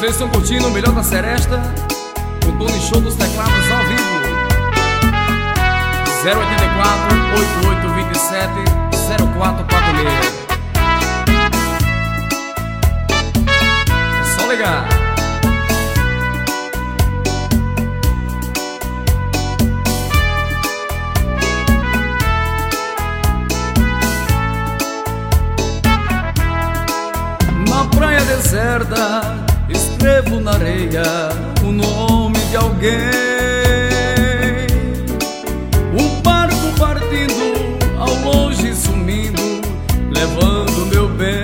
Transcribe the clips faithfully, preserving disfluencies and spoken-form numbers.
Vocês estão curtindo o melhor da Seresta, o Tony Show dos teclados ao vivo. Zero oitenta e quatro, oitenta e oito, vinte e sete, zero quatro quatro seis. É só ligar. Na praia deserta, escrevo na areia o nome de alguém. Um barco partindo, ao longe sumindo, levando meu bem.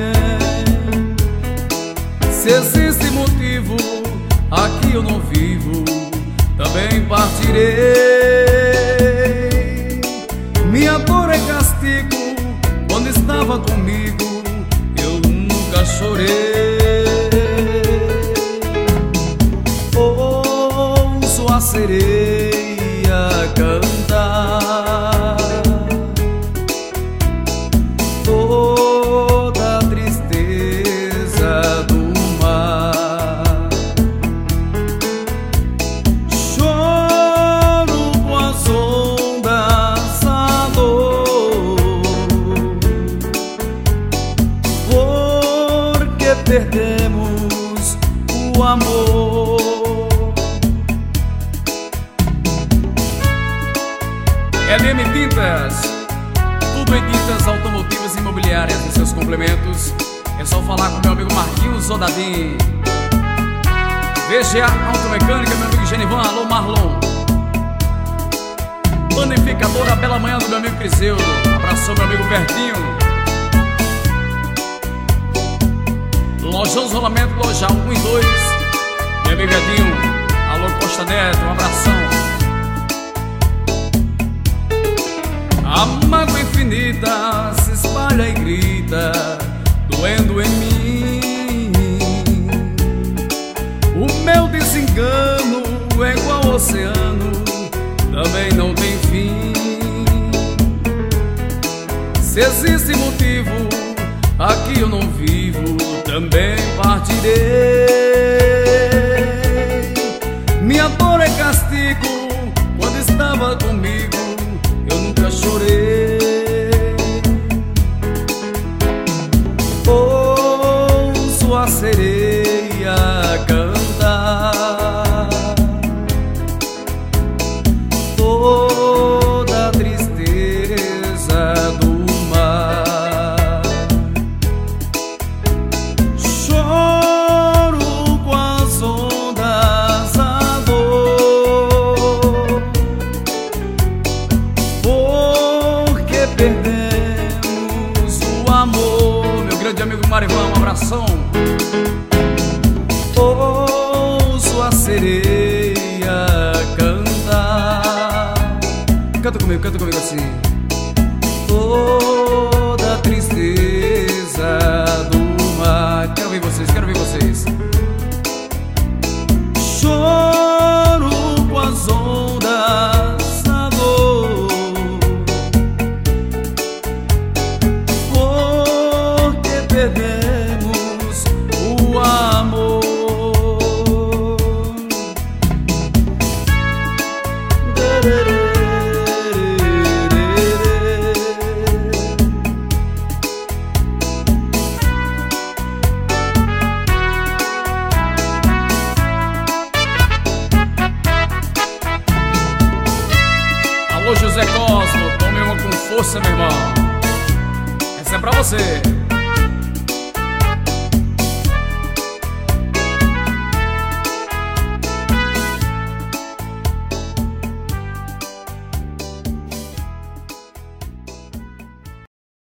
Se existe motivo, aqui eu não vivo, também partirei. Minha dor é castigo, quando estava comigo eu nunca chorei. Ouço a sereia cantar toda a tristeza do mar. Choro com as ondas a dor, porque perdemos o amor. L M Tintas, tudo em tintas automotivas e imobiliárias e seus complementos. É só falar com meu amigo Marquinhos Zodadim. V G A Automecânica, meu amigo Genivan, alô Marlon. Panificadora Bela Manhã do meu amigo Criseudo. Abraçou meu amigo Bertinho. Lojão Rolamento, loja um e dois, meu amigo Edinho. Alô Costa Neto, um abração. A mágoa infinita se espalha e grita, doendo em mim. O meu desengano é igual ao oceano, também não tem fim. Se existe motivo, aqui eu não vivo, também partirei. Minha dor é castigo, quando estava comigo eu nunca chorei. Ouço a sereia cantar toda a tristeza do mar. Choro com as ondas a dor, porque perdemos o amor. Meu grande amigo Marivão, um abração. Ouço a sereia cantar. Canta comigo, canta comigo assim. Toda a tristeza do mar. Quero ver vocês, quero ver vocês. Choro com as ondas a dor, porque perdemos o amor. Alô José Cosmo, tome uma com força, meu irmão. Essa é pra você.